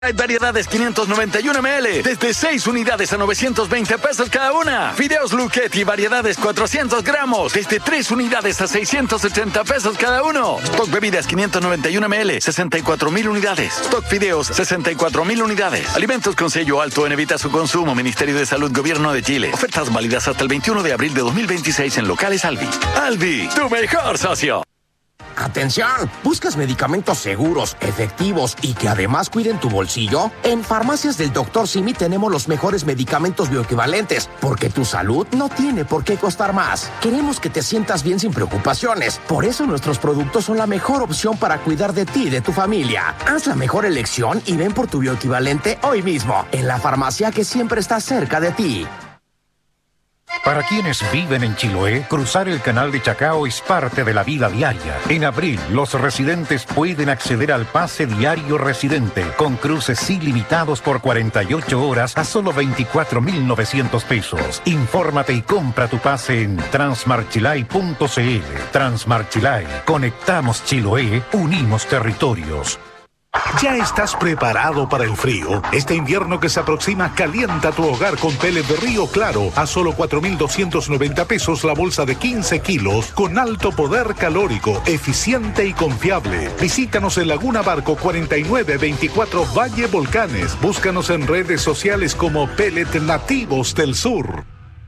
Hay variedades 591 ml, desde 6 unidades a 920 pesos cada una. Fideos Luchetti, variedades 400 gramos, desde 3 unidades a 680 pesos cada uno. Stock bebidas 591 ml, 64,000 unidades. Stock fideos, 64,000 unidades. Alimentos con sello alto en evita su consumo. Ministerio de Salud, Gobierno de Chile. Ofertas válidas hasta el 21 de abril de 2026 en locales Alvi. Alvi, tu mejor socio. ¡Atención! ¿Buscas medicamentos seguros, efectivos y que además cuiden tu bolsillo? En Farmacias del Dr. Simi tenemos los mejores medicamentos bioequivalentes, porque tu salud no tiene por qué costar más. Queremos que te sientas bien sin preocupaciones. Por eso nuestros productos son la mejor opción para cuidar de ti y de tu familia. Haz la mejor elección y ven por tu bioequivalente hoy mismo, en la farmacia que siempre está cerca de ti. Para quienes viven en Chiloé, cruzar el canal de Chacao es parte de la vida diaria. En abril, los residentes pueden acceder al pase diario residente, con cruces ilimitados por 48 horas a solo 24.900 pesos. Infórmate y compra tu pase en transmarchilay.cl. Transmarchilay. Conectamos Chiloé, unimos territorios. ¿Ya estás preparado para el frío? Este invierno que se aproxima, calienta tu hogar con pellet de Río Claro a solo 4.290 pesos la bolsa de 15 kilos con alto poder calórico, eficiente y confiable. Visítanos en Laguna Barco 4924 Valle Volcanes. Búscanos en redes sociales como Pellet Nativos del Sur.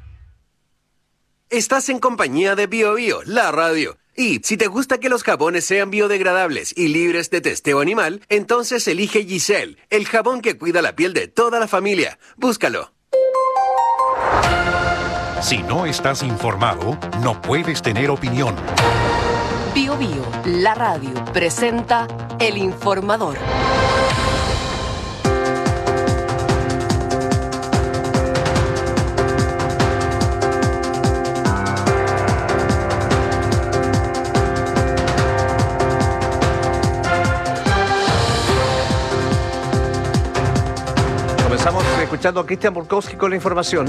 Estás en compañía de Bio Bio, la radio. Y si te gusta que los jabones sean biodegradables y libres de testeo animal, entonces elige Giselle, el jabón que cuida la piel de toda la familia. Búscalo. Si no estás informado, no puedes tener opinión. Bio Bio, la radio, presenta El Informador. Estamos escuchando a Cristian Burkowski con la información.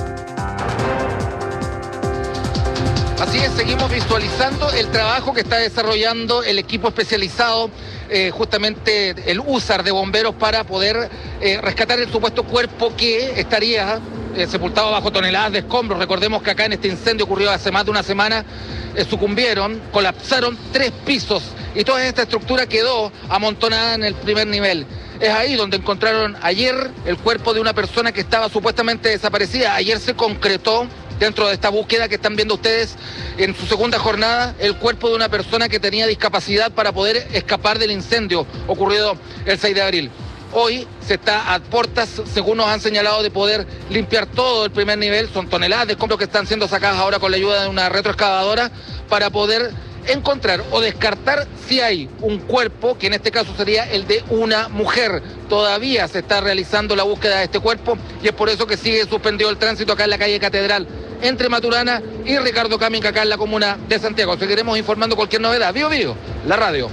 Así es, seguimos visualizando el trabajo que está desarrollando el equipo especializado, justamente el USAR de bomberos, para poder rescatar el supuesto cuerpo que estaría sepultado bajo toneladas de escombros. Recordemos que acá en este incendio ocurrido hace más de una semana, sucumbieron, colapsaron 3 pisos y toda esta estructura quedó amontonada en el primer nivel. Es ahí donde encontraron ayer el cuerpo de una persona que estaba supuestamente desaparecida. Ayer se concretó, dentro de esta búsqueda que están viendo ustedes en su segunda jornada, el cuerpo de una persona que tenía discapacidad para poder escapar del incendio ocurrido el 6 de abril. Hoy se está a puertas, según nos han señalado, de poder limpiar todo el primer nivel. Son toneladas de escombros que están siendo sacadas ahora con la ayuda de una retroexcavadora para poder encontrar o descartar si hay un cuerpo, que en este caso sería el de una mujer. Todavía se está realizando la búsqueda de este cuerpo y es por eso que sigue suspendido el tránsito acá en la calle Catedral, entre Maturana y Ricardo Caminca, acá en la comuna de Santiago. Seguiremos informando cualquier novedad. Bio Bio, la radio.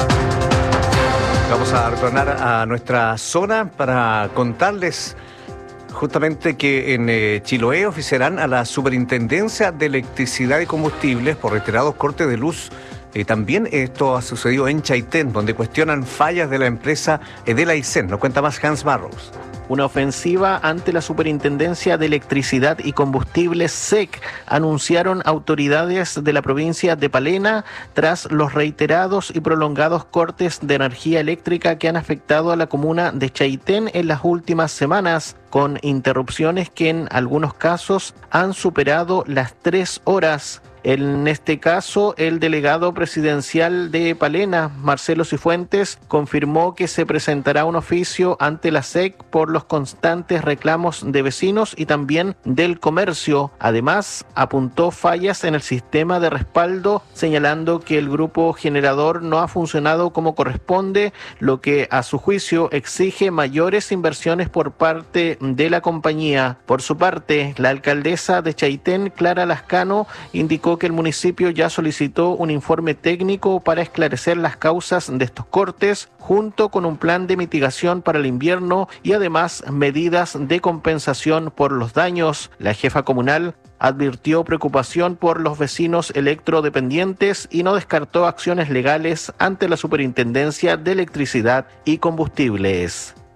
Vamos a retornar a nuestra zona para contarles justamente que en Chiloé oficiarán a la Superintendencia de Electricidad y Combustibles por reiterados cortes de luz. También esto ha sucedido en Chaitén, donde cuestionan fallas de la empresa de la Aysén. Nos cuenta más Hans Barros. Una ofensiva ante la Superintendencia de Electricidad y Combustibles SEC, anunciaron autoridades de la provincia de Palena tras los reiterados y prolongados cortes de energía eléctrica que han afectado a la comuna de Chaitén en las últimas semanas, con interrupciones que en algunos casos han superado las 3 horas. En este caso, el delegado presidencial de Palena, Marcelo Cifuentes, confirmó que se presentará un oficio ante la SEC por los constantes reclamos de vecinos y también del comercio. Además, apuntó fallas en el sistema de respaldo, señalando que el grupo generador no ha funcionado como corresponde, lo que a su juicio exige mayores inversiones por parte de la compañía. Por su parte, la alcaldesa de Chaitén, Clara Lascano, indicó que el municipio ya solicitó un informe técnico para esclarecer las causas de estos cortes, junto con un plan de mitigación para el invierno y además medidas de compensación por los daños. La jefa comunal advirtió preocupación por los vecinos electrodependientes y no descartó acciones legales ante la Superintendencia de Electricidad y Combustibles.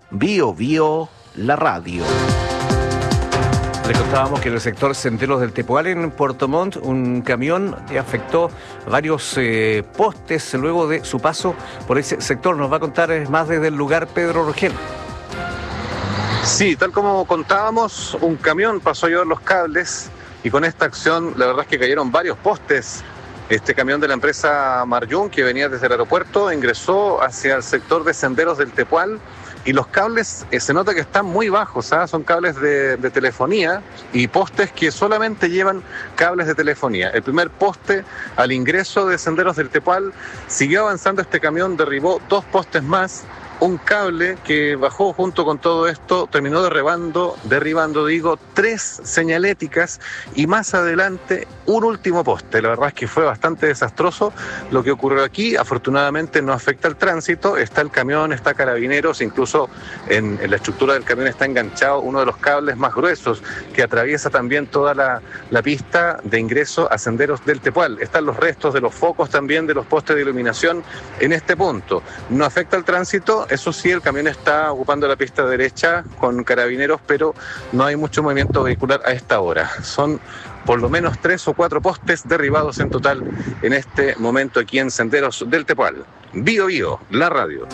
Bio Bio, la radio. Le contábamos que en el sector Senderos del Tepual, en Puerto Montt, un camión afectó varios postes luego de su paso por ese sector. Nos va a contar más desde el lugar Pedro Rogel. Sí, tal como contábamos, un camión pasó a llevar los cables y con esta acción la verdad es que cayeron varios postes. Este camión de la empresa Marjun, que venía desde el aeropuerto, ingresó hacia el sector de Senderos del Tepual. Y los cables se nota que están muy bajos, ¿sabes? Son cables de telefonía y postes que solamente llevan cables de telefonía. El primer poste al ingreso de Senderos del Tepual siguió avanzando este camión, derribó 2 postes más. Un cable que bajó junto con todo esto terminó derribando 3 señaléticas y más adelante un último poste. La verdad es que fue bastante desastroso lo que ocurrió aquí. Afortunadamente no afecta al tránsito, está el camión, está Carabineros, incluso en la estructura del camión está enganchado uno de los cables más gruesos que atraviesa también toda la pista de ingreso a Senderos del Tepual. Están los restos de los focos también de los postes de iluminación en este punto. No afecta al tránsito. Eso sí, el camión está ocupando la pista derecha con Carabineros, pero no hay mucho movimiento vehicular a esta hora. Son por lo menos 3 o 4 postes derribados en total en este momento aquí en Senderos del Tepual. Bio Bio, la radio.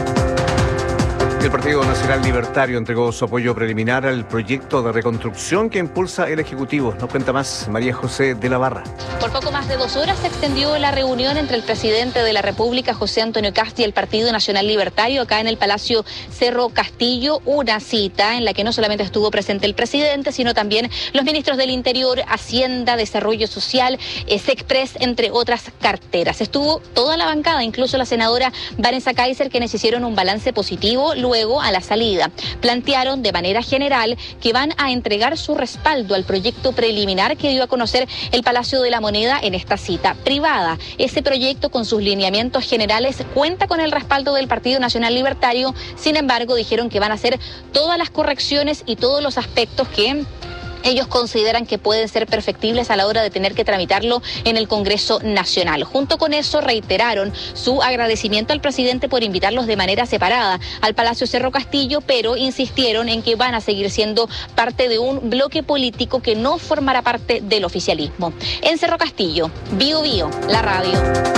El Partido Nacional Libertario entregó su apoyo preliminar al proyecto de reconstrucción que impulsa el Ejecutivo. Nos cuenta más María José de la Barra. Por poco más de 2 horas se extendió la reunión entre el presidente de la República, José Antonio Kast, y el Partido Nacional Libertario acá en el Palacio Cerro Castillo. Una cita en la que no solamente estuvo presente el presidente, sino también los ministros del Interior, Hacienda, Desarrollo Social, SECPRES, entre otras carteras. Estuvo toda la bancada, incluso la senadora Vanessa Kaiser, quienes hicieron un balance positivo. Luego, a la salida, plantearon de manera general que van a entregar su respaldo al proyecto preliminar que dio a conocer el Palacio de la Moneda en esta cita privada. Ese proyecto, con sus lineamientos generales, cuenta con el respaldo del Partido Nacional Libertario. Sin embargo, dijeron que van a hacer todas las correcciones y todos los aspectos que ellos consideran que pueden ser perfectibles a la hora de tener que tramitarlo en el Congreso Nacional. Junto con eso, reiteraron su agradecimiento al presidente por invitarlos de manera separada al Palacio Cerro Castillo, pero insistieron en que van a seguir siendo parte de un bloque político que no formará parte del oficialismo. En Cerro Castillo, Bio Bio, la radio.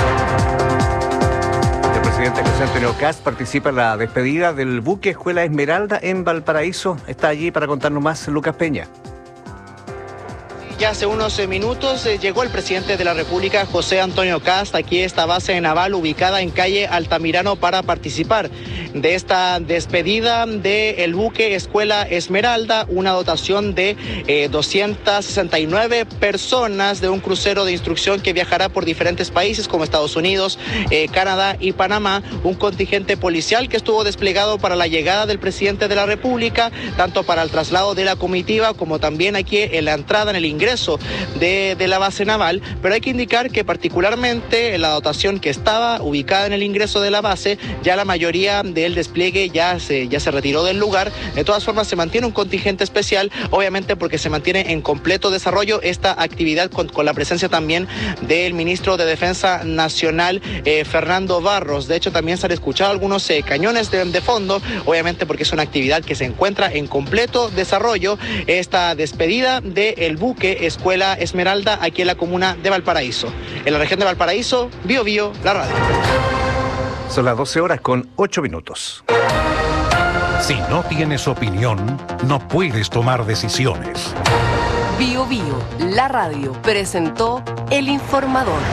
El presidente José Antonio Kast participa en la despedida del buque Escuela Esmeralda en Valparaíso. Está allí para contarnos más Lucas Peña. Ya hace unos minutos llegó el presidente de la República, José Antonio Kast, aquí a esta base naval ubicada en calle Altamirano para participar de esta despedida del buque Escuela Esmeralda, una dotación de 269 personas de un crucero de instrucción que viajará por diferentes países como Estados Unidos, Canadá y Panamá, un contingente policial que estuvo desplegado para la llegada del presidente de la República, tanto para el traslado de la comitiva como también aquí en la entrada, en el ingreso de la base naval, pero hay que indicar que particularmente la dotación que estaba ubicada en el ingreso de la base, ya la mayoría del despliegue ya se retiró del lugar. De todas formas, se mantiene un contingente especial, obviamente porque se mantiene en completo desarrollo esta actividad con la presencia también del ministro de Defensa Nacional, Fernando Barros. De hecho, también se han escuchado algunos cañones de fondo, obviamente porque es una actividad que se encuentra en completo desarrollo, esta despedida del buque Escuela Esmeralda aquí en la comuna de Valparaíso. En la región de Valparaíso, Bio Bio, la radio. Son las 12:08. Si no tienes opinión, no puedes tomar decisiones. Bio Bio, la radio, presentó El Informador.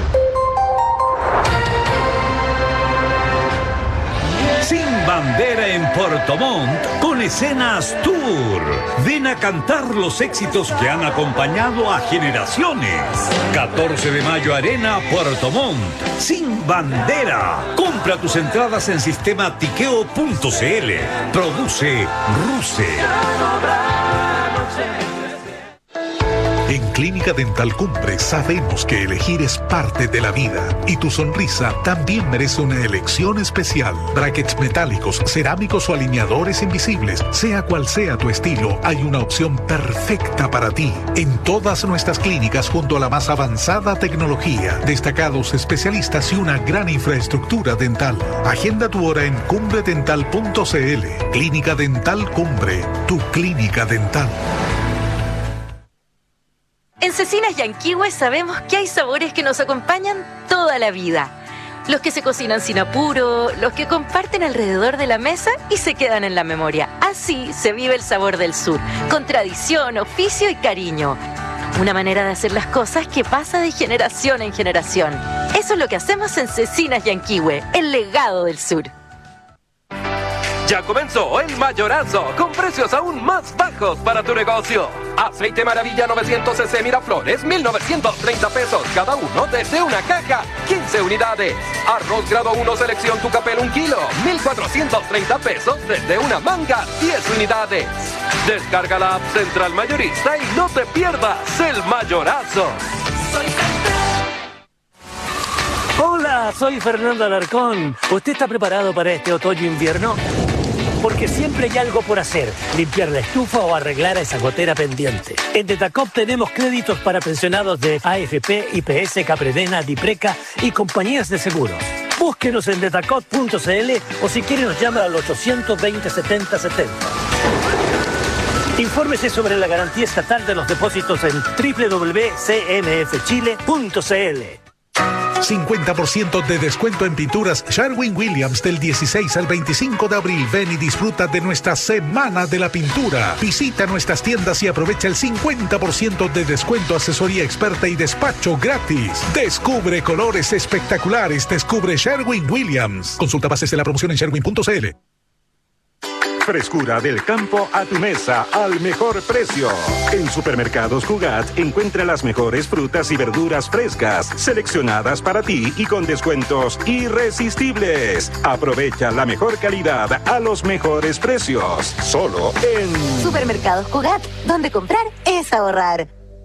Sin bandera en Puerto Montt con Escenas Tour. Ven a cantar los éxitos que han acompañado a generaciones. 14 de mayo, Arena Puerto Montt. Sin bandera. Compra tus entradas en sistema tiqueo.cl. Produce Ruse. En Clínica Dental Cumbre sabemos que elegir es parte de la vida y tu sonrisa también merece una elección especial. Brackets metálicos, cerámicos o alineadores invisibles, sea cual sea tu estilo, hay una opción perfecta para ti. En todas nuestras clínicas, junto a la más avanzada tecnología, destacados especialistas y una gran infraestructura dental. Agenda tu hora en cumbredental.cl. Clínica Dental Cumbre, tu clínica dental. En Cecinas Yanquihue sabemos que hay sabores que nos acompañan toda la vida. Los que se cocinan sin apuro, los que comparten alrededor de la mesa y se quedan en la memoria. Así se vive el sabor del sur, con tradición, oficio y cariño. Una manera de hacer las cosas que pasa de generación en generación. Eso es lo que hacemos en Cecinas Yanquihue, el legado del sur. Ya comenzó el Mayorazo, con precios aún más bajos para tu negocio. Aceite Maravilla 900 cc Miraflores, 1,930 pesos cada uno desde una caja, 15 unidades. Arroz grado 1 selección Tucapel 1 kilo, 1,430 pesos desde una manga, 10 unidades. Descarga la app Central Mayorista y no te pierdas el Mayorazo. Hola, soy Fernando Alarcón. ¿Usted está preparado para este otoño-invierno? Porque siempre hay algo por hacer, limpiar la estufa o arreglar a esa gotera pendiente. En Detacop tenemos créditos para pensionados de AFP, IPS, Capredena, Dipreca y compañías de seguros. Búsquenos en detacop.cl o si quiere nos llama al 820-7070. Infórmese sobre la garantía estatal de los depósitos en www.cmfchile.cl. 50% de descuento en pinturas Sherwin-Williams del 16 al 25 de abril. Ven y disfruta de nuestra Semana de la Pintura. Visita nuestras tiendas y aprovecha el 50% de descuento, asesoría experta y despacho gratis. Descubre colores espectaculares. Descubre Sherwin-Williams. Consulta bases de la promoción en sherwin.cl. Frescura del campo a tu mesa al mejor precio. En Supermercados Jugat encuentra las mejores frutas y verduras frescas, seleccionadas para ti y con descuentos irresistibles. Aprovecha la mejor calidad a los mejores precios. Solo en Supermercados Jugat, donde comprar es ahorrar.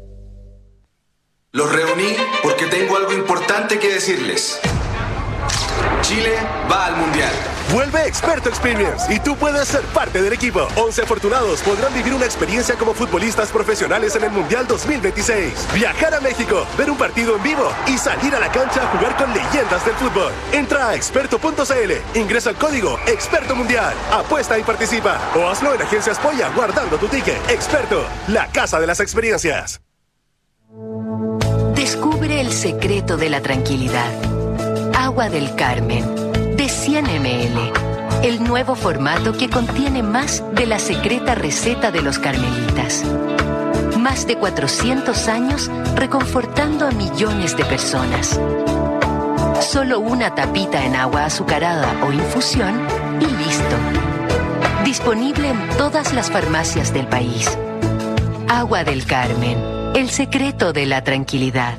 Los reuní porque tengo algo importante que decirles. Chile va al Mundial. Vuelve Experto Experience y tú puedes ser parte del equipo. 11 afortunados podrán vivir una experiencia como futbolistas profesionales en el Mundial 2026. Viajar a México, ver un partido en vivo y salir a la cancha a jugar con leyendas del fútbol. Entra a experto.cl, ingresa el código Experto Mundial, apuesta y participa. O hazlo en Agencias Polla guardando tu ticket. Experto, la casa de las experiencias. Descubre el secreto de la tranquilidad. Agua del Carmen, de 100 ml. El nuevo formato que contiene más de la secreta receta de los carmelitas. Más de 400 años reconfortando a millones de personas. Solo una tapita en agua azucarada o infusión y listo. Disponible en todas las farmacias del país. Agua del Carmen, el secreto de la tranquilidad.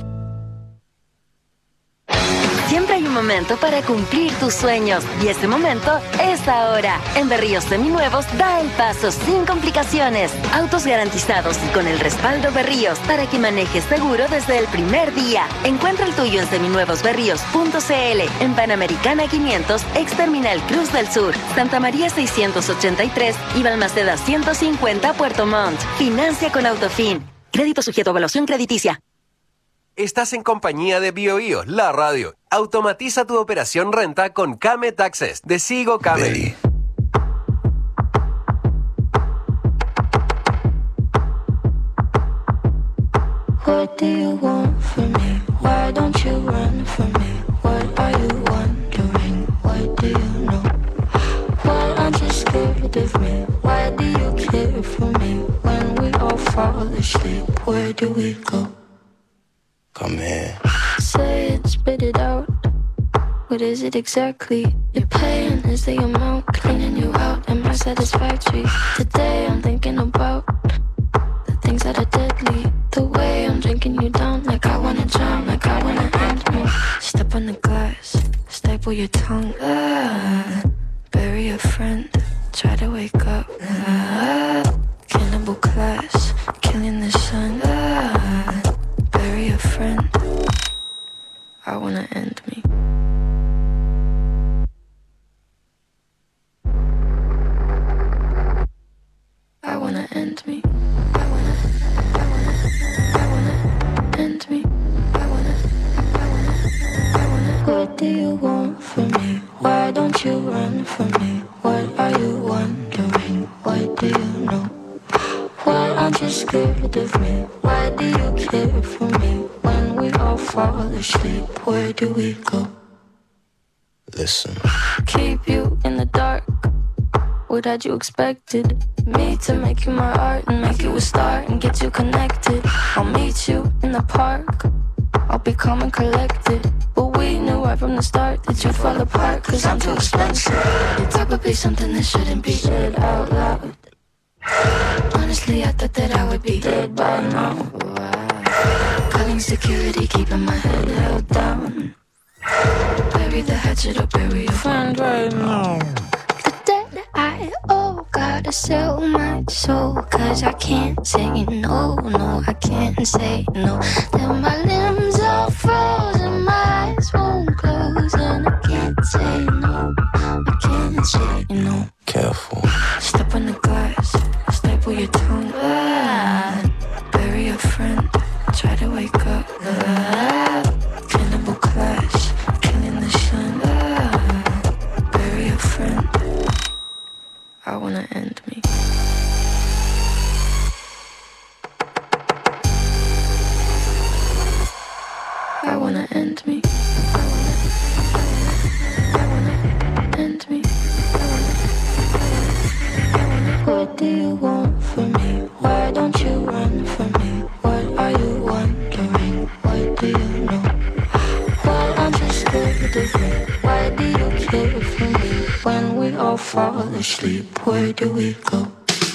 Siempre hay un momento para cumplir tus sueños y ese momento es ahora. En Berríos Seminuevos da el paso sin complicaciones. Autos garantizados y con el respaldo Berríos para que manejes seguro desde el primer día. Encuentra el tuyo en seminuevosberríos.cl, en Panamericana 500, ex Terminal Cruz del Sur, Santa María 683 y Balmaceda 150, Puerto Montt. Financia con Autofin. Crédito sujeto a evaluación crediticia. Estás en compañía de BioBio, la radio. Automatiza tu operación renta con Kame Taxes de Sigo Kame. What do you want from me? Why don't you run from me? What are you wondering? What do you know? Why aren't you scared of me? Why do you care for me? When we all fall asleep, where do we go? Come here. Say it, spit it out. What is it exactly? Your pain is the amount cleaning you out. Am I satisfactory? Today I'm thinking about the things that are deadly. The way I'm drinking you down, like I wanna drown, like I wanna end me. Step on the glass, staple your tongue. Bury a friend, try to wake up. Cannibal class, killing the sun. scared of me? Why do you care for me? When we all fall asleep, where do we go? Listen. Keep you in the dark. What had you expected? Me to make you my art and make you a star and get you connected. I'll meet you in the park. I'll be calm and collected. But we knew right from the start that you'd fall apart, cause I'm too expensive. It'd probably be something that shouldn't be said out loud. Honestly, I thought that I would be dead by now. Calling security, keeping my head held down. Bury the hatchet or bury your friend right now. The debt I owe, gotta sell my soul, cause I can't say no, no, I can't say no. Then my limbs are frozen, my eyes won't close, and I can't say no, I can't say no. Careful. Step on the glass, staple your tongue. Bury a friend, try to wake up. Cannibal clash, killing the sun. Bury a friend. I wanna end me. I wanna end me. I wanna end me. What do you want from me? Why don't you run from me? What are you wondering? What do you know? Why aren't you scared of me? Why do you care for me? When we all fall asleep, where do we go?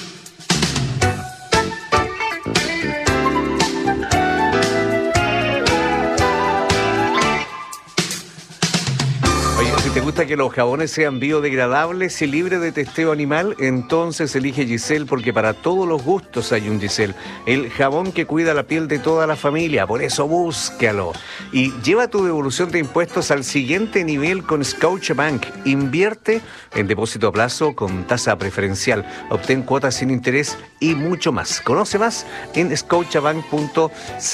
¿Te gusta que los jabones sean biodegradables y libres de testeo animal? Entonces elige Giselle, porque para todos los gustos hay un Giselle. El jabón que cuida la piel de toda la familia, por eso búscalo. Y lleva tu devolución de impuestos al siguiente nivel con Scotiabank. Invierte en depósito a plazo con tasa preferencial. Obtén cuotas sin interés y mucho más. Conoce más en scotiabank.cl.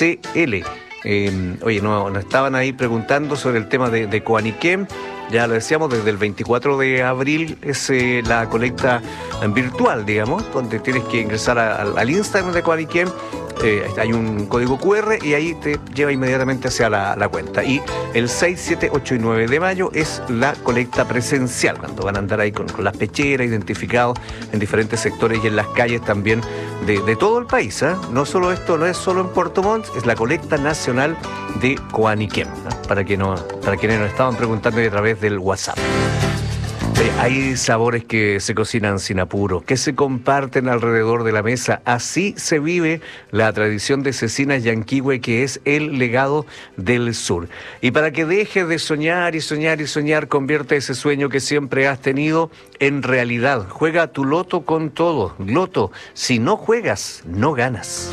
Oye, nos estaban ahí preguntando sobre el tema de Coaniquem. Ya lo decíamos, desde el 24 de abril es la colecta virtual, digamos, donde tienes que ingresar al Instagram de Coaniquem. Hay un código QR y ahí te lleva inmediatamente hacia la cuenta. Y el 6, 7, 8 y 9 de mayo es la colecta presencial, cuando van a andar ahí con las pecheras identificados en diferentes sectores y en las calles también de todo el país. No solo esto, no es solo en Puerto Montt, es la colecta nacional de Coaniquem, para quienes nos estaban preguntando a través del WhatsApp. Hay sabores que se cocinan sin apuro, que se comparten alrededor de la mesa. Así se vive la tradición de Cecinas Yanquihue, que es el legado del sur. Y para que dejes de soñar y soñar y soñar, convierte ese sueño que siempre has tenido en realidad. Juega tu loto con todo. Loto, si no juegas, no ganas.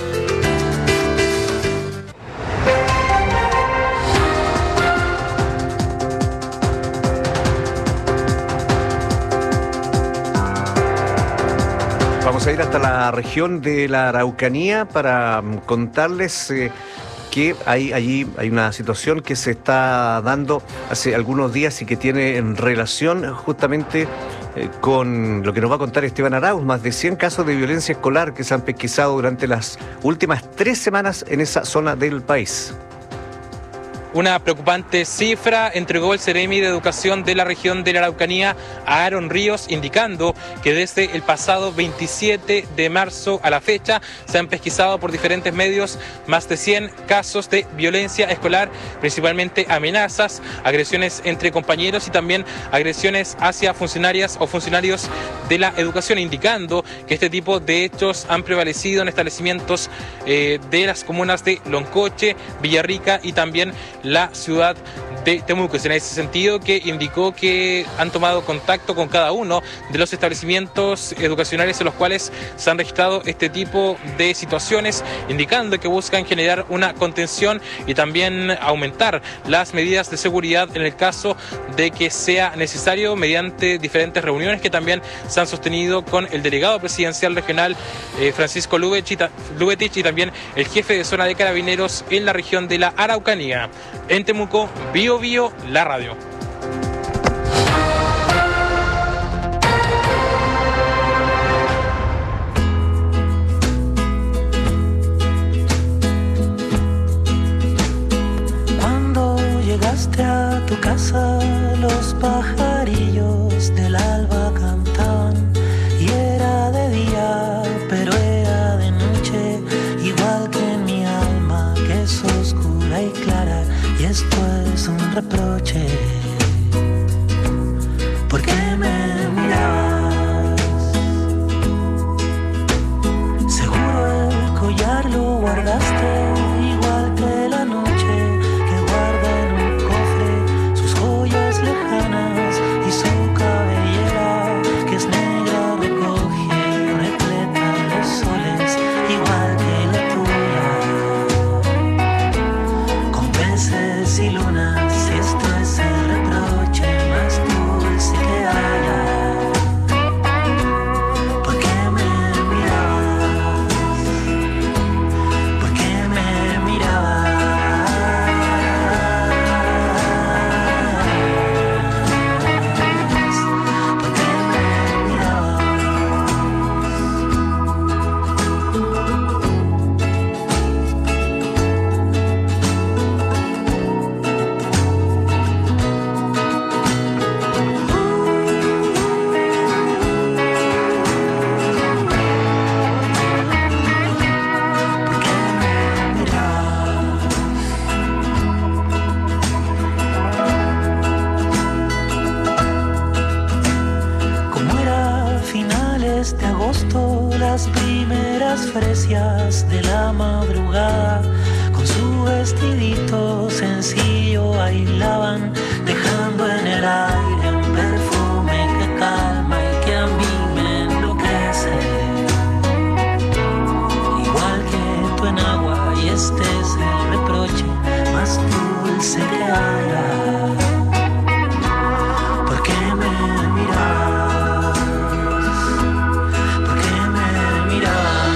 Vamos a ir hasta la región de la Araucanía para contarles que allí hay una situación que se está dando hace algunos días y que tiene en relación justamente con lo que nos va a contar Esteban Arauz. Más de 100 casos de violencia escolar que se han pesquisado durante las últimas 3 semanas en esa zona del país. Una preocupante cifra entregó el Ceremi de Educación de la región de la Araucanía a Aaron Ríos, indicando que desde el pasado 27 de marzo a la fecha se han pesquisado por diferentes medios más de 100 casos de violencia escolar, principalmente amenazas, agresiones entre compañeros y también agresiones hacia funcionarias o funcionarios de la educación, indicando que este tipo de hechos han prevalecido en establecimientos de las comunas de Loncoche, Villarrica y también la ciudad de Temuco. Es en ese sentido que indicó que han tomado contacto con cada uno de los establecimientos educacionales en los cuales se han registrado este tipo de situaciones, indicando que buscan generar una contención y también aumentar las medidas de seguridad en el caso de que sea necesario, mediante diferentes reuniones que también se han sostenido con el delegado presidencial regional Francisco Lubetich y también el jefe de zona de Carabineros en la región de la Araucanía. En Temuco, Bio Bio, la radio. reproche. ¿Por qué me mirabas? Seguro el collar lo guardaste, igual que la noche que guarda en un cofre sus joyas lejanas y su cabellera que es negra recoge repleta de soles, igual que la tuya, con peces y lunas. Esto es el reproche más dulce que haya. ¿Por qué me mirabas? ¿Por qué me mirabas? ¿Por qué me mirabas? Como era finales de agosto, las primeras fresias de la madrugada, con su vestidito sencillo bailaban, dejando en el aire un perfume que calma y que a mí me enloquece. Igual que tú en agua, y este es el reproche más dulce que haya. ¿Por qué me mirabas? ¿Por qué me mirabas?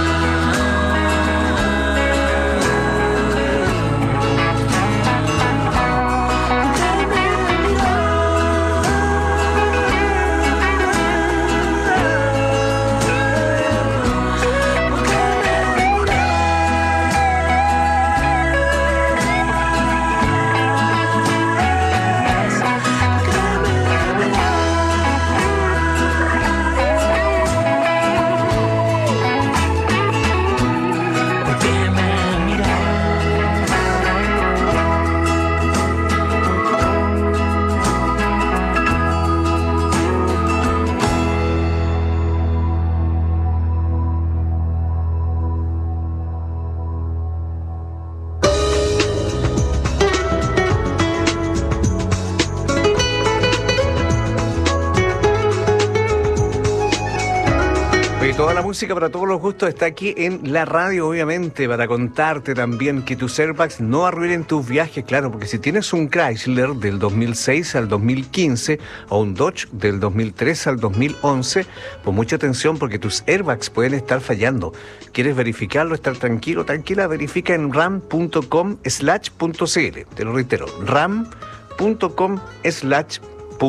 Toda la música para todos los gustos está aquí en la radio, obviamente, para contarte también que tus airbags no arruinen tus viajes, claro, porque si tienes un Chrysler del 2006 al 2015 o un Dodge del 2003 al 2011, pues mucha atención porque tus airbags pueden estar fallando. ¿Quieres verificarlo, estar tranquilo, tranquila? Verifica en ram.com/.cl. Te lo reitero, ram.com/.cl.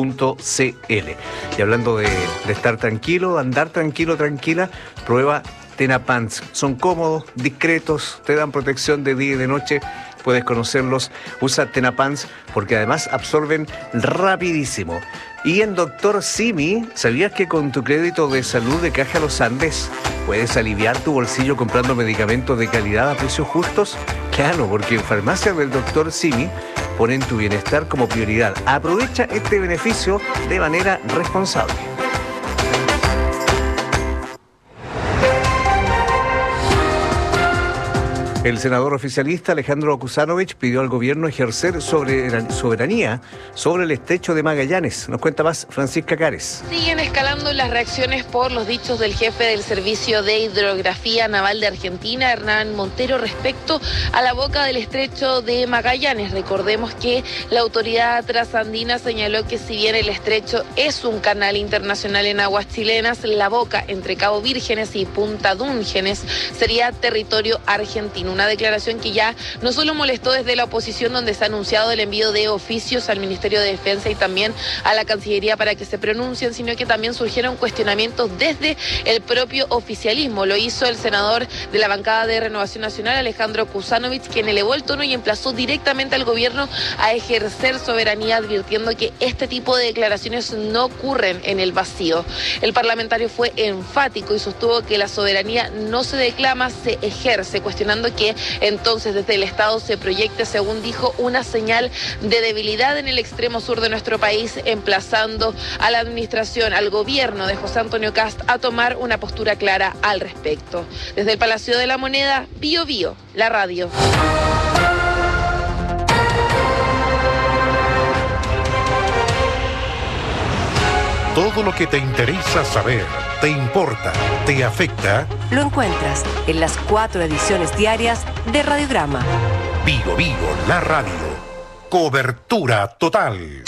Y hablando de estar tranquilo, andar tranquilo, tranquila, prueba Tenapants. Son cómodos, discretos, te dan protección de día y de noche. Puedes conocerlos. Usa Tenapants porque además absorben rapidísimo. Y en Dr. Simi, ¿sabías que con tu crédito de salud de Caja Los Andes puedes aliviar tu bolsillo comprando medicamentos de calidad a precios justos? Claro, porque en Farmacias del Dr. Simi ponen tu bienestar como prioridad. Aprovecha este beneficio de manera responsable. El senador oficialista Alejandro Kuzanovich pidió al gobierno ejercer soberanía sobre el estrecho de Magallanes. Nos cuenta más Francisca Cares. Siguen escalando las reacciones por los dichos del jefe del Servicio de Hidrografía Naval de Argentina, Hernán Montero, respecto a la boca del estrecho de Magallanes. Recordemos que la autoridad trasandina señaló que si bien el estrecho es un canal internacional en aguas chilenas, la boca entre Cabo Vírgenes y Punta Dúngenes sería territorio argentino. Una declaración que ya no solo molestó desde la oposición, donde se ha anunciado el envío de oficios al Ministerio de Defensa y también a la Cancillería para que se pronuncien, sino que también surgieron cuestionamientos desde el propio oficialismo. Lo hizo el senador de la bancada de Renovación Nacional, Alejandro Kuzanovich, quien elevó el tono y emplazó directamente al gobierno a ejercer soberanía, advirtiendo que este tipo de declaraciones no ocurren en el vacío. El parlamentario fue enfático y sostuvo que la soberanía no se declama, se ejerce, cuestionando que que entonces desde el Estado se proyecte, según dijo, una señal de debilidad en el extremo sur de nuestro país, emplazando a la administración, al gobierno de José Antonio Kast a tomar una postura clara al respecto. Desde el Palacio de la Moneda, Bío Bío, la radio. Todo lo que te interesa saber, te importa, te afecta. Lo encuentras en las 4 ediciones diarias de Radiograma. Bío Bío, la radio. Cobertura total.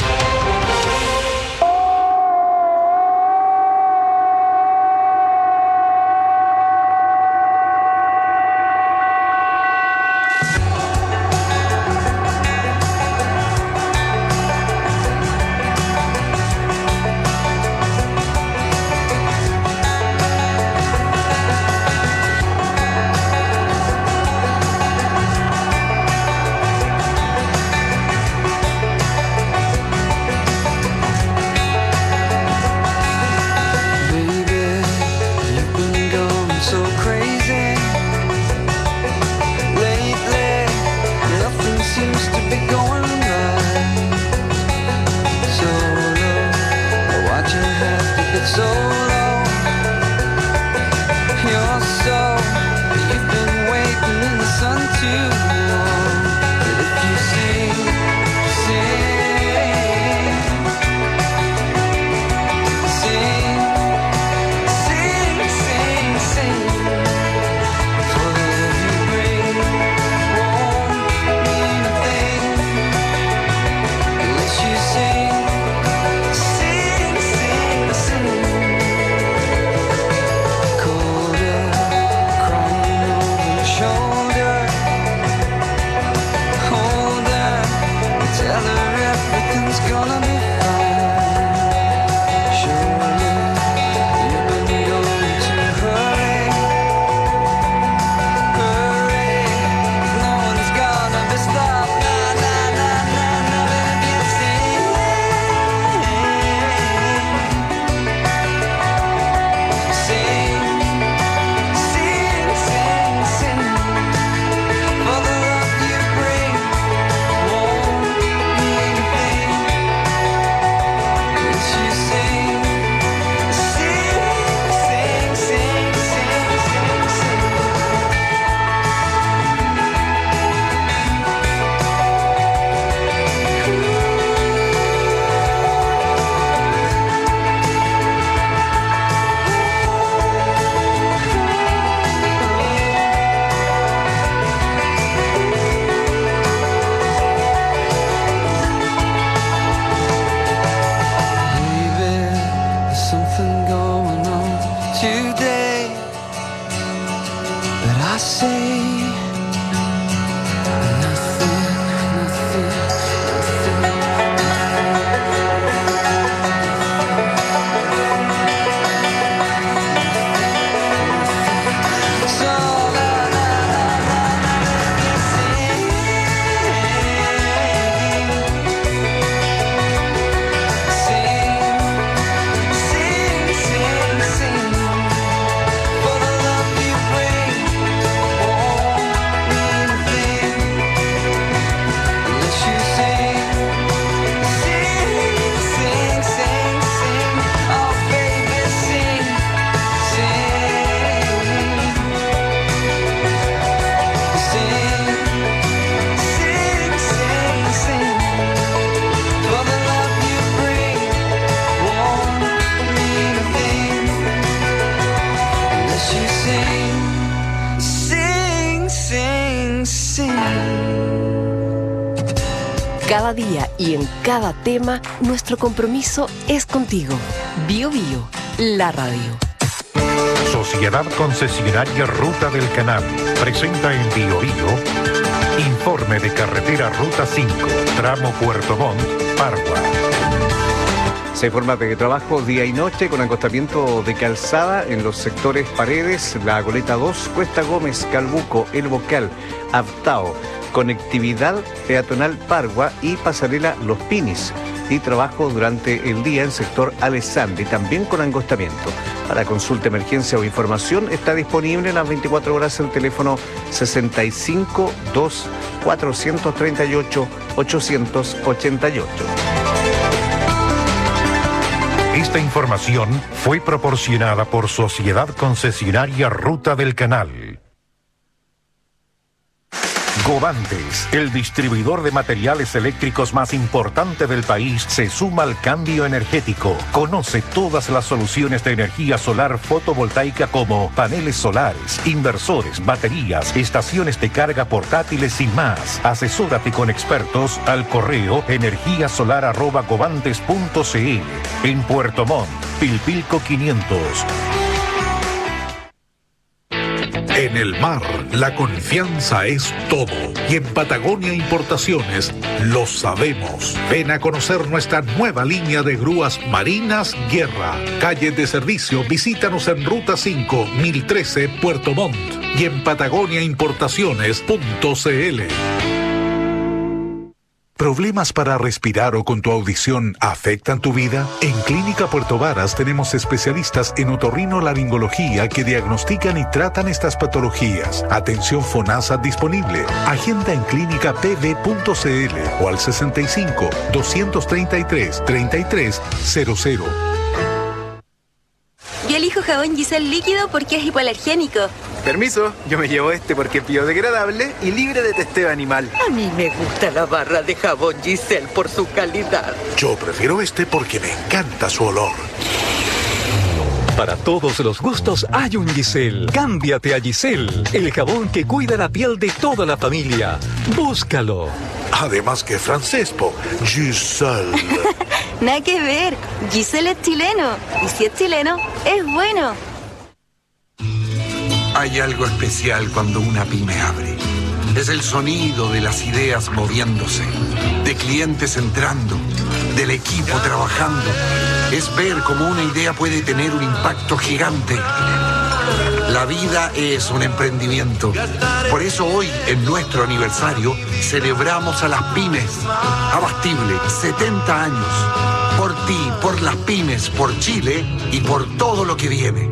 Cada día y en cada tema, nuestro compromiso es contigo. Bío Bío, la radio. Sociedad Concesionaria Ruta del Canal presenta en Bío Bío informe de carretera Ruta 5, tramo Puerto Montt, Pargua. Se informa de trabajo día y noche con acostamiento de calzada en los sectores Paredes, La Goleta 2, Cuesta Gómez, Calbuco, El Bocal, Abtao, conectividad peatonal Pargua y pasarela Los Pinis. y trabajo durante el día en sector Alessandri, también con angostamiento. Para consulta, emergencia o información está disponible las 24 horas el teléfono 65 2 438 888. Esta información fue proporcionada por Sociedad Concesionaria Ruta del Canal. Govantes, el distribuidor de materiales eléctricos más importante del país, se suma al cambio energético. Conoce todas las soluciones de energía solar fotovoltaica como paneles solares, inversores, baterías, estaciones de carga portátiles y más. Asesórate con expertos al correo energiasolar@govantes.cl. En Puerto Montt, Pilpilco 500. En el mar, la confianza es todo. Y en Patagonia Importaciones lo sabemos. Ven a conocer nuestra nueva línea de grúas marinas Guerra. Calle de servicio, visítanos en Ruta 5, 1013, Puerto Montt. Y en patagoniaimportaciones.cl. ¿Problemas para respirar o con tu audición afectan tu vida? En Clínica Puerto Varas tenemos especialistas en otorrinolaringología que diagnostican y tratan estas patologías. Atención FONASA disponible. Agenda en clínicapv.cl o al 65 233 3300. Yo elijo jabón Giselle líquido porque es hipoalergénico. Permiso, yo me llevo este porque es biodegradable y libre de testeo animal. A mí me gusta la barra de jabón Giselle por su calidad. Yo prefiero este porque me encanta su olor. Para todos los gustos hay un Giselle. Cámbiate a Giselle, el jabón que cuida la piel de toda la familia. Búscalo. Además que francés, po. Giselle. Nada que ver. Giselle es chileno. Y si es chileno, es bueno. Hay algo especial cuando una pyme abre. Es el sonido de las ideas moviéndose, de clientes entrando, del equipo trabajando. Es ver cómo una idea puede tener un impacto gigante. La vida es un emprendimiento. Por eso hoy, en nuestro aniversario, celebramos a las pymes. Abastible, 70 años. Por ti, por las pymes, por Chile y por todo lo que viene.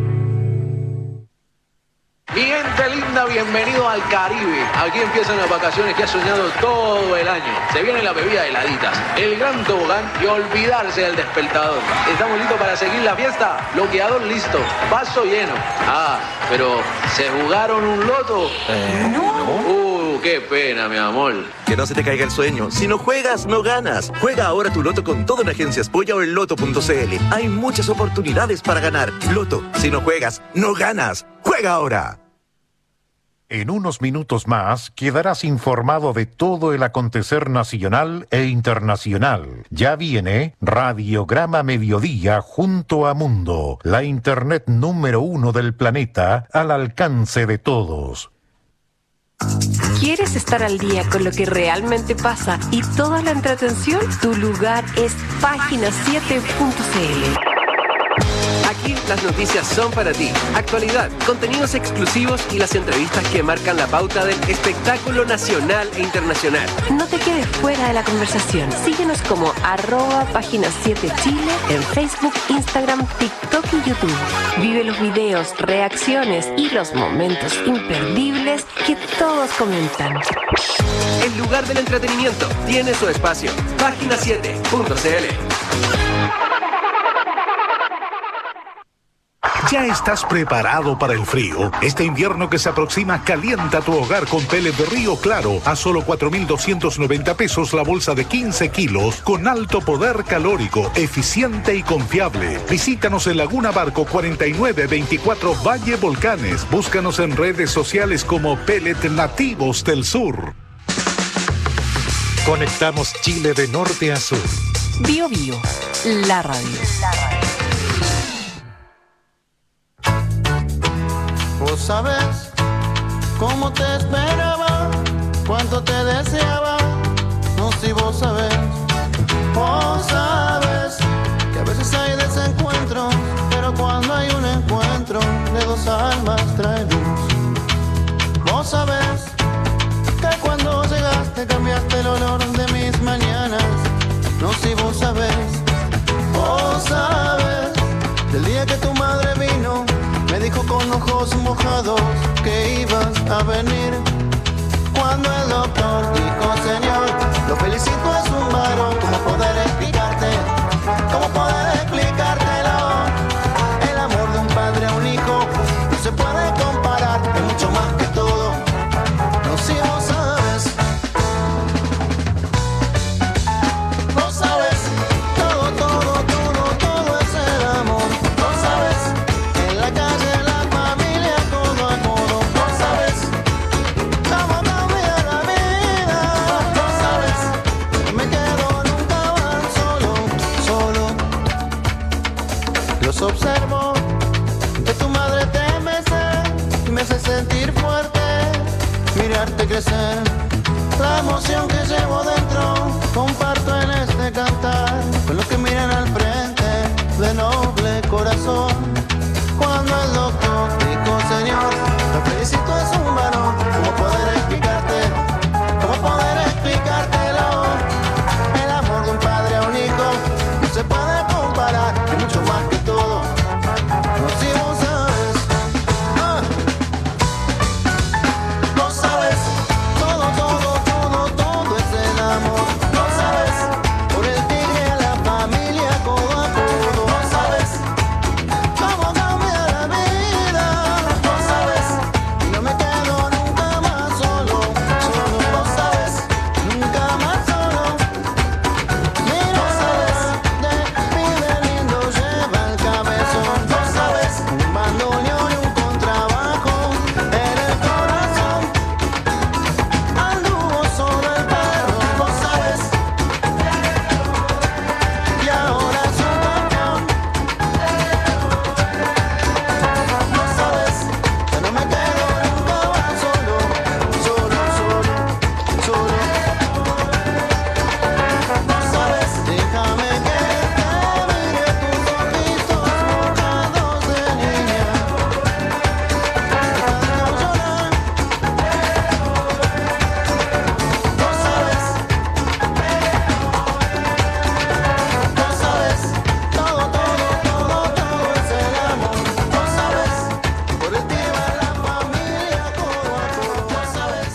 Mi gente linda, bienvenido al Caribe. Aquí empiezan las vacaciones que has soñado todo el año. Se viene la bebida heladitas, el gran tobogán y olvidarse del despertador. ¿Estamos listos para seguir la fiesta? Bloqueador listo, vaso lleno. Ah, pero ¿se jugaron un loto? No. Qué pena, mi amor. Que no se te caiga el sueño. Si no juegas, no ganas. Juega ahora tu loto con todo en Agencias Polla o en loto.cl. Hay muchas oportunidades para ganar. Loto, si no juegas, no ganas. ¡Juega ahora! En unos minutos más quedarás informado de todo el acontecer nacional e internacional. Ya viene Radiograma Mediodía junto a Mundo, la internet número 1 del planeta al alcance de todos. ¿Quieres estar al día con lo que realmente pasa y toda la entretención? Tu lugar es página7.cl. Aquí las noticias son para ti. Actualidad, contenidos exclusivos y las entrevistas que marcan la pauta del espectáculo nacional e internacional. No te quedes fuera de la conversación. Síguenos como @página7chile en Facebook, Instagram, TikTok y YouTube. Vive los videos, reacciones y los momentos imperdibles que todos comentan. El lugar del entretenimiento tiene su espacio. Página7.cl. ¿Ya estás preparado para el frío? Este invierno que se aproxima, calienta tu hogar con pellet de Río Claro a solo 4.290 pesos la bolsa de 15 kilos con alto poder calórico, eficiente y confiable. Visítanos en Laguna Barco 4924 Valle Volcanes. Búscanos en redes sociales como Pellet Nativos del Sur. Conectamos Chile de norte a sur. Bio Bio, la radio. Vos sabés cómo te esperaba, cuánto te deseaba. No, si vos sabés que a veces hay desencuentros, pero cuando hay un encuentro de dos almas trae luz. Vos sabés que cuando llegaste cambiaste el olor de mis mañanas, No, si vos sabes, del día que tu madre vino, me dijo con ojos mojados que ibas a venir. Cuando el doctor dijo, señor, lo felicito, es un varón. ¿Cómo poder explicarte? ¿Cómo poder explicártelo? El amor de un padre a un hijo no se puede comparar, es mucho más que todo. No, si vos sabes, todo, todo, todo, todo es el amor. Vos sabes, en la calle, en la familia, codo a codo. Vos sabes, cómo cambia la vida. Vos sabes, no me quedo nunca más solo, solo. Los observo, de tu madre te besé y me hace sentir fuerte, mirarte crecer. La emoción que llevo dentro comparto en este cantar con los que miran al frente de noble corazón. Cuando el doctor dijo, señor, lo felicito, es un varón. ¿Cómo poder explicarte? ¿Cómo poder explicártelo? El amor de un padre a un hijo no se puede comparar, es mucho más que todo. No, si vos sabes, vos sabes, todo, todo, todo, todo es el amor. No sabes, por el tigre a la familia, codo a codo. No sabes, cómo cambia la vida. No sabes, y no me quedo nunca más solo, solo. No sabes, nunca más solo. Mira, sabes, de pibe lindo lleva el cabezón. No sabes, un bandoneón y un contrabajo en el corazón. Anduvo solo el perro, vos sabes, y ahora es un campeón. No sabes, que no me quedo nunca más solo, solo, solo, solo. No sabes, déjame que te mire tus ojitos mojados de niña. Deja de no llorar. No sabes, todo, todo, todo, todo es el amor. No sabes, por el tío a la familia, codo a codo. No sabes,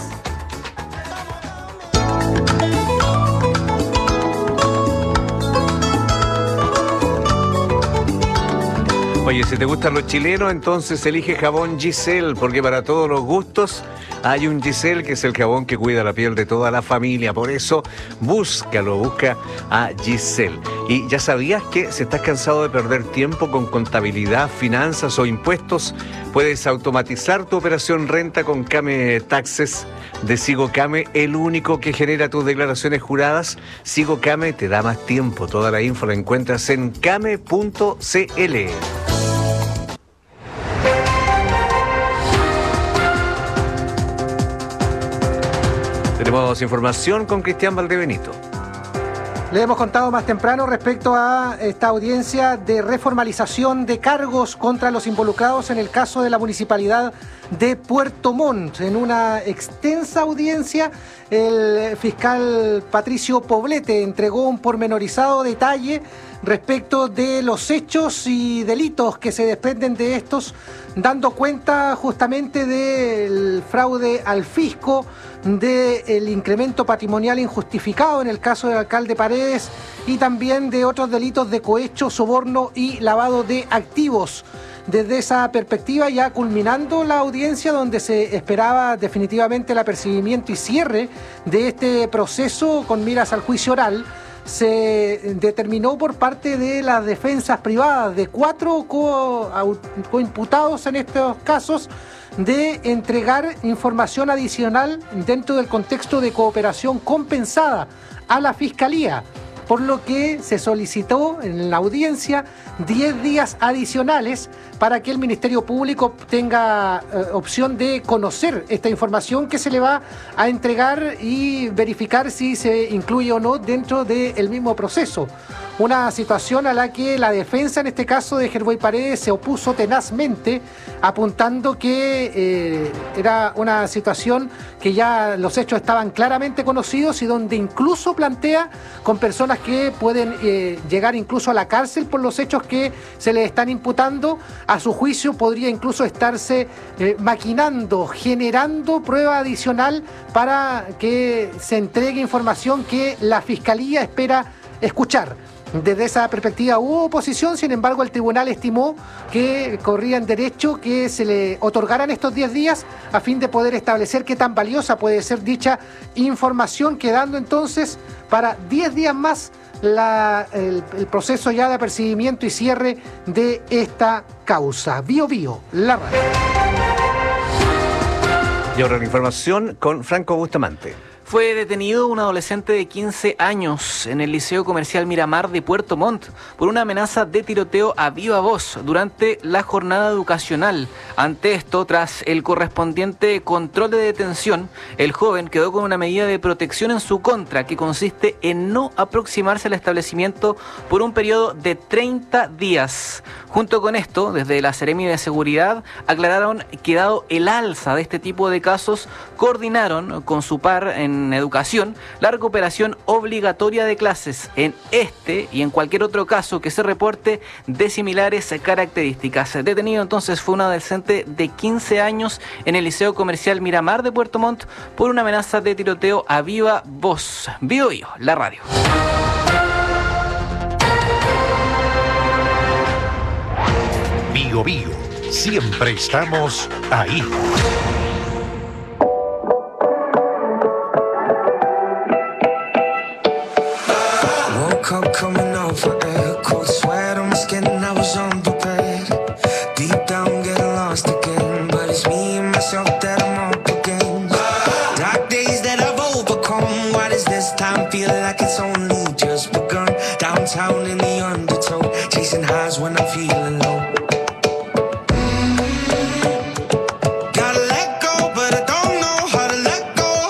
Oye, si te gustan los chilenos, entonces elige jabón Giselle, porque para todos los gustos hay un Giselle, que es el jabón que cuida la piel de toda la familia. Por eso, busca a Giselle. Y ya sabías que si estás cansado de perder tiempo con contabilidad, finanzas o impuestos, puedes automatizar tu operación renta con Kame Taxes de Sigo Kame, el único que genera tus declaraciones juradas. Sigo Kame te da más tiempo. Toda la info la encuentras en kame.cl. Tenemos información con Cristian Valdebenito. Le hemos contado más temprano respecto a esta audiencia de reformalización de cargos contra los involucrados en el caso de la municipalidad de Puerto Montt. En una extensa audiencia, el fiscal Patricio Poblete entregó un pormenorizado detalle respecto de los hechos y delitos que se desprenden de estos, dando cuenta justamente del fraude al fisco, del incremento patrimonial injustificado en el caso del alcalde Paredes y también de otros delitos de cohecho, soborno y lavado de activos. Desde esa perspectiva, ya culminando la audiencia donde se esperaba definitivamente el apercibimiento y cierre de este proceso con miras al juicio oral, se determinó por parte de las defensas privadas de 4 coimputados en estos casos de entregar información adicional dentro del contexto de cooperación compensada a la Fiscalía, por lo que se solicitó en la audiencia 10 días adicionales para que el Ministerio Público tenga opción de conocer esta información que se le va a entregar y verificar si se incluye o no dentro del mismo proceso. una situación a la que la defensa, en este caso de Gerboy Paredes, se opuso tenazmente, apuntando que era una situación que ya los hechos estaban claramente conocidos y donde incluso plantea con personas que pueden llegar incluso a la cárcel por los hechos que se les están imputando. A su juicio podría incluso estarse maquinando, generando prueba adicional para que se entregue información que la Fiscalía espera escuchar. Desde esa perspectiva hubo oposición, sin embargo el tribunal estimó que corría en derecho que se le otorgaran estos 10 días a fin de poder establecer qué tan valiosa puede ser dicha información, quedando entonces para 10 días más el proceso ya de apercibimiento y cierre de esta causa. Bio Bio, la radio. Y ahora la información con Franco Bustamante. Fue detenido un adolescente de 15 años en el Liceo Comercial Miramar de Puerto Montt por una amenaza de tiroteo a viva voz durante la jornada educacional. Ante esto, tras el correspondiente control de detención, el joven quedó con una medida de protección en su contra que consiste en no aproximarse al establecimiento por un periodo de 30 días. Junto con esto, desde la Seremi de Seguridad aclararon que dado el alza de este tipo de casos, coordinaron con su par en educación la recuperación obligatoria de clases en este y en cualquier otro caso que se reporte de similares características. Detenido entonces fue un adolescente de 15 años en el Liceo Comercial Miramar de Puerto Montt por una amenaza de tiroteo a viva voz. Bio Bio, la radio. Bio Bio, siempre estamos ahí. Coming over air, cold sweat on my skin, I was on the bed. Deep down, getting lost again, but it's me and myself that I'm up against. Dark days that I've overcome, why does this time feel like it's only just begun? Downtown in the undertow, chasing highs when I'm feeling low. Gotta let go, but I don't know how to let go.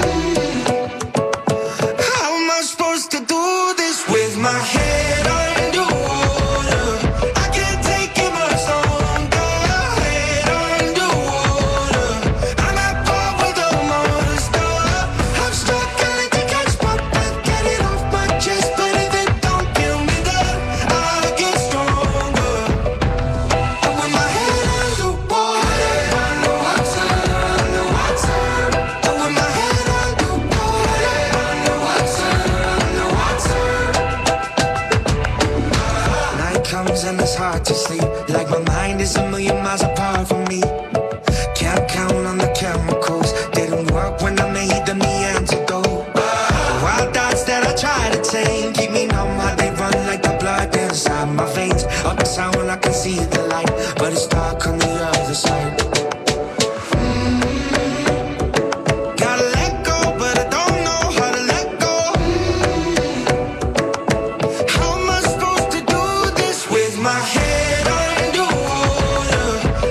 How am I supposed to do this with my head underwater? I can't take it much longer. Head underwater, I'm at war with a monster. I'm struggling to catch my breath, get it off my chest, but if it don't kill me, then I get stronger. And with my head underwater, underwater, underwater. And with my head underwater, underwater, underwater. Night comes and it's hard to sleep, like my mind is a million miles apart from me. Can't count on the chemicals, didn't work when I made them the antidote. Wild thoughts that I try to tame keep me numb, how they run like the blood inside my veins. Uptown I can see the light, but it's dark on the other side. Gotta let go, but I don't know how to let go. How am I supposed to do this with my head underwater?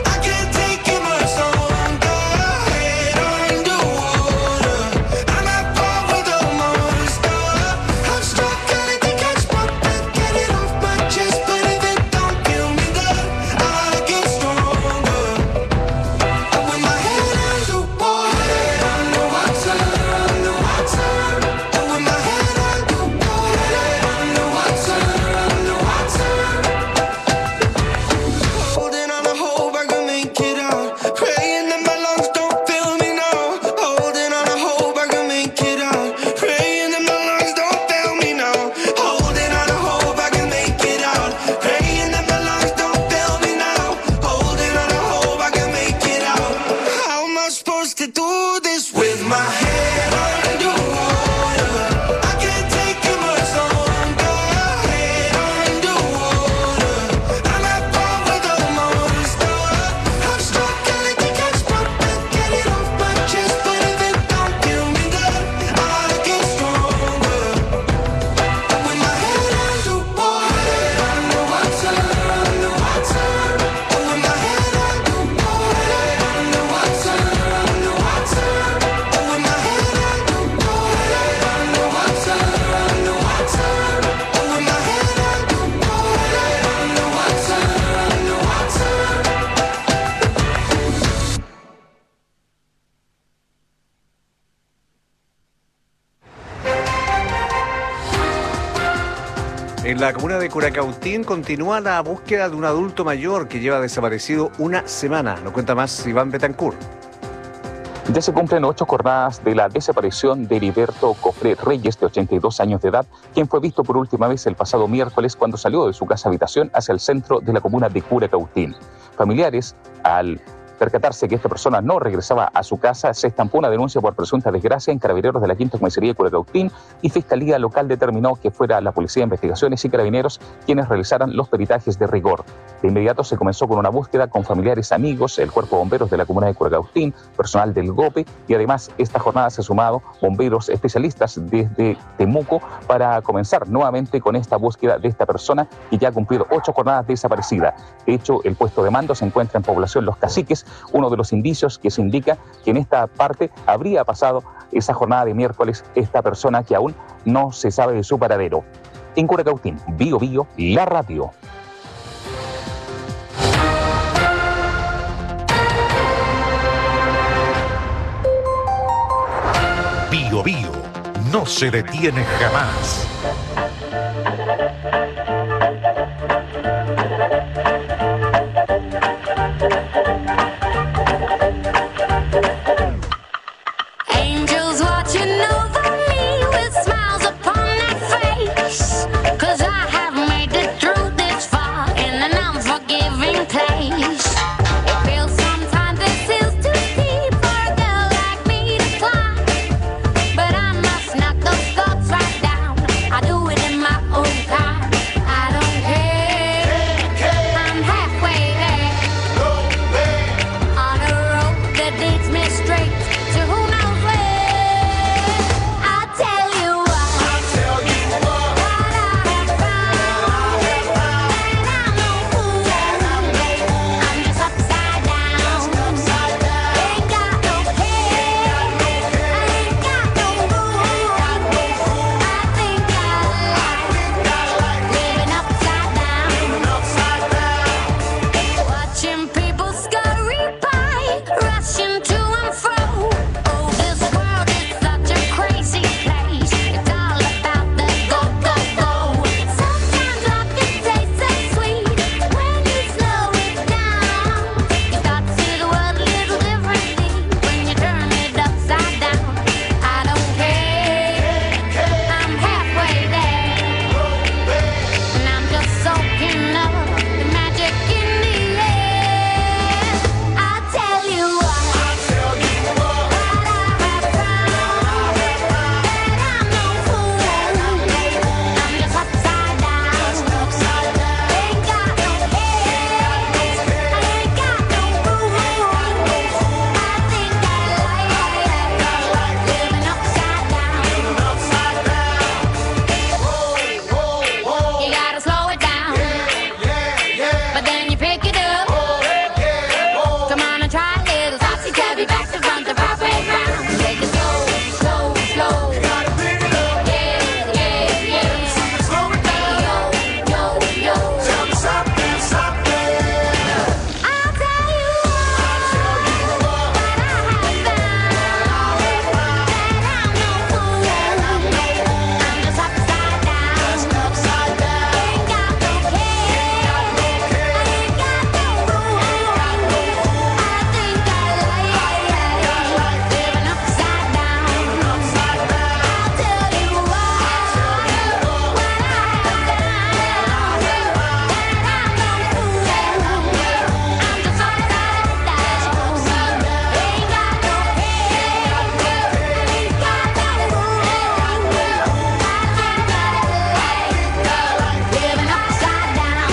En la comuna de Curacautín continúa la búsqueda de un adulto mayor que lleva desaparecido una semana. Nos cuenta más Iván Betancourt. Ya se cumplen 8 jornadas de la desaparición de Heriberto Cofré Reyes, de 82 años de edad, quien fue visto por última vez el pasado miércoles cuando salió de su casa habitación hacia el centro de la comuna de Curacautín. Familiares, al percatarse que esta persona no regresaba a su casa, se estampó una denuncia por presunta desgracia en Carabineros de la Quinta Comisaría de Curacautín y Fiscalía Local determinó que fuera la Policía de Investigaciones y Carabineros quienes realizaran los peritajes de rigor. De inmediato se comenzó con una búsqueda con familiares, amigos, el Cuerpo de Bomberos de la comuna de Curacautín, personal del GOPE y además esta jornada se ha sumado bomberos especialistas desde Temuco para comenzar nuevamente con esta búsqueda de esta persona que ya ha cumplido 8 jornadas desaparecida. De hecho, el puesto de mando se encuentra en población Los Caciques, uno de los indicios que se indica que en esta parte habría pasado esa jornada de miércoles esta persona que aún no se sabe de su paradero. En Curacautín, Bío Bío, la radio. Bío Bío no se detiene jamás. Angels watching over me with smiles upon their face, 'cause I have made it through this far in an unforgiving place. It feels sometimes this is too deep for a girl like me to climb, but I must knock those thoughts right down. I do it in my own time. I don't care, I'm halfway there, on a road that leads me straight to who knows where. I tell you what I have found, and I'm no fool. I'm just upside down. Ain't got no care, ain't got no rule. I think I like living upside down. Watching people scurry by, rushing to and fro. Oh, this world is such a crazy place. It's all about the go, go, go. Sometimes life can taste so sweet when you slow it down. You start to see the world a little differently when you turn it upside down. I don't care, I'm halfway there, and I'm just soaking up the magic in the air. I tell you what I have found, and I'm no fool. I'm just upside down. Ain't got no care, ain't got no rule. I think I like living upside down. You gotta slow it down, but then you pick it up. Come on and try a little sausage, heavy back to front, the right way round. Take it slow, slow, slow. Yeah, yeah, yeah. Yo, yo, yo. I'll tell you what I have found, that I'm no fool. I'm just upside down. Ain't got no care, ain't got no rule. I think I like living upside down. I'll tell you what I have found, that I'm no fool. I'm just upside down. Ain't got no care, ain't got no rule. I think I like living upside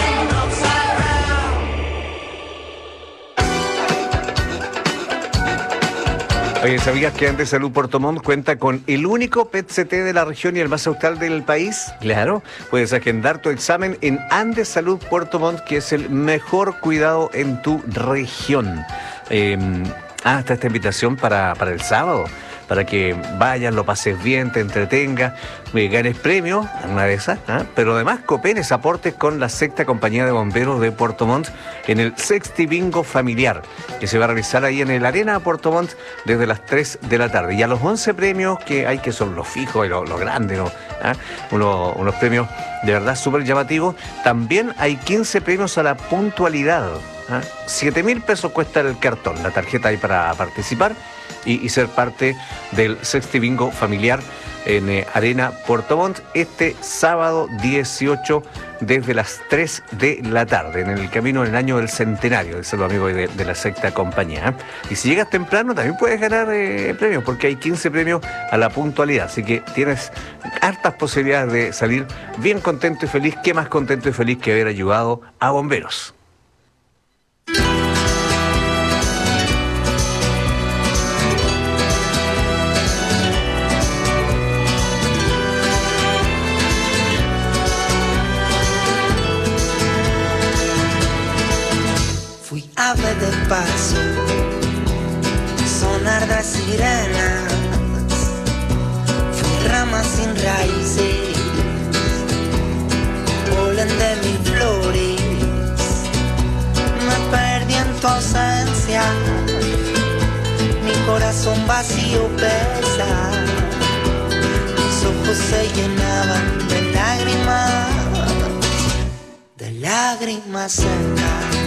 down. Oye, ¿sabías que Andes Salud Puerto Montt cuenta con el único PET-CT de la región y el más austral del país? Claro, puedes agendar tu examen en Andes Salud Puerto Montt, que es el mejor cuidado en tu región. Está esta invitación para el sábado. para que vayas, lo pases bien, te entretengas, ganes premios, una de esas, pero además cooperes, aportes con la sexta compañía de bomberos de Puerto Montt en el Sexti Bingo familiar, que se va a realizar ahí en el Arena Puerto Montt desde las 3 de la tarde. Y a los 11 premios que hay, que son los fijos y los grandes, ¿no? Unos premios de verdad súper llamativos, también hay 15 premios a la puntualidad. 7.000 pesos cuesta el cartón, la tarjeta ahí para participar y ser parte del Sexti Bingo familiar en Arena Puerto Montt este sábado 18 desde las 3 de la tarde, en el camino del año del centenario, dicen los amigos de la sexta compañía. Y si llegas temprano también puedes ganar premios, porque hay 15 premios a la puntualidad, así que tienes hartas posibilidades de salir bien contento y feliz. Qué más contento y feliz que haber ayudado a bomberos. Ave de paso, sonar de sirenas, fui rama sin raíces, polen de mis flores, me perdí en tu ausencia, mi corazón vacío pesa, mis ojos se llenaban de lágrimas secas.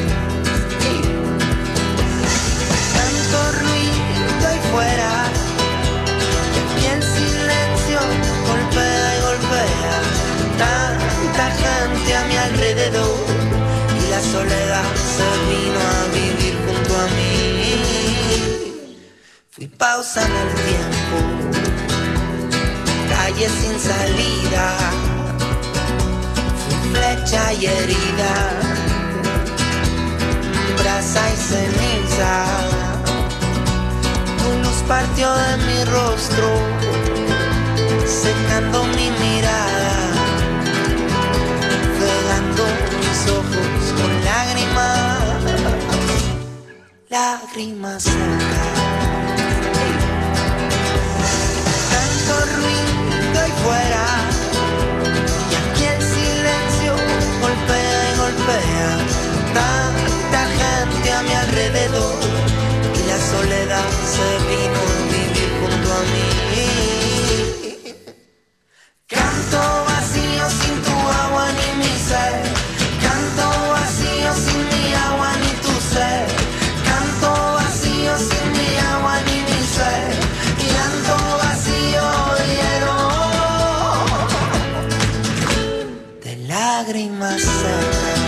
Ruido y fuera, y en silencio golpea y golpea, tanta gente a mi alrededor, y la soledad se vino a vivir junto a mí. Fui pausa en el tiempo, calle sin salida, fui flecha y herida, brasa y ceniza. Partió de mi rostro, secando mi mirada, cegando mis ojos con lágrimas secas. Tanto ruido ahí fuera, y aquí el silencio golpea y golpea, tanta gente a mi alrededor, y la soledad se vino a vivir junto a mí. Canto vacío sin tu agua ni mi sed, canto vacío sin mi agua ni tu sed, canto vacío sin mi agua ni mi sed, y canto vacío lleno de lágrimas secas.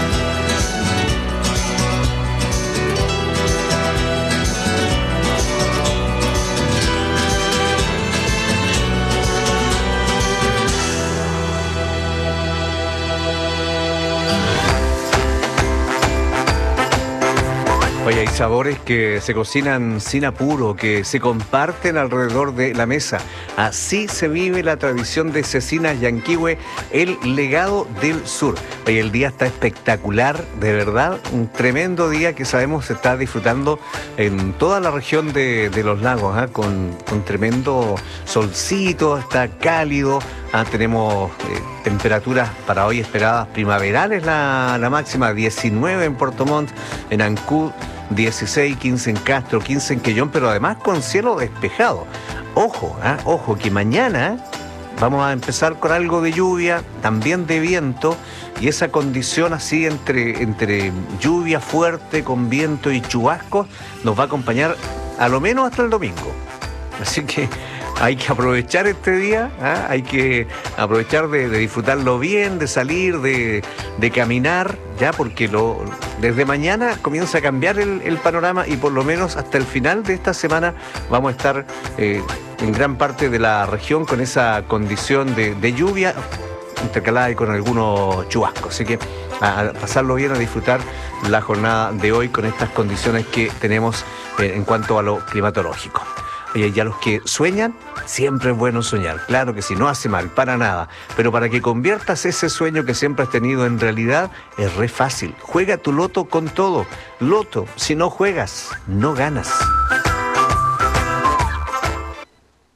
Oye, hay sabores que se cocinan sin apuro, que se comparten alrededor de la mesa. Así se vive la tradición de Cecinas Yanquihue, el legado del sur. Oye, el día está espectacular, de verdad, un tremendo día que sabemos se está disfrutando en toda la región de los lagos, con tremendo solcito, está cálido. Tenemos temperaturas para hoy esperadas primaverales, la máxima 19 en Puerto Montt, en Ancud 16, 15 en Castro, 15 en Quellón, pero además con cielo despejado. Ojo, ojo, que mañana vamos a empezar con algo de lluvia, también de viento, y esa condición así entre lluvia fuerte con viento y chubascos nos va a acompañar a lo menos hasta el domingo. Así que hay que aprovechar este día, hay que aprovechar de disfrutarlo bien, de salir, de caminar, ya, porque desde mañana comienza a cambiar el panorama, y por lo menos hasta el final de esta semana vamos a estar en gran parte de la región con esa condición de lluvia intercalada y con algunos chubascos. Así que a pasarlo bien, a disfrutar la jornada de hoy con estas condiciones que tenemos en cuanto a lo climatológico. Oye, ya los que sueñan, siempre es bueno soñar. Claro que sí, no hace mal, para nada. Pero para que conviertas ese sueño que siempre has tenido en realidad, es re fácil. Juega tu loto con todo. Loto, si no juegas, no ganas.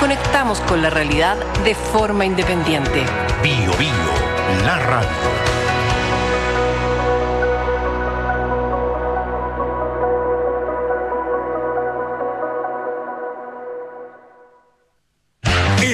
conectamos con la realidad de forma independiente. Bio Bio, la radio.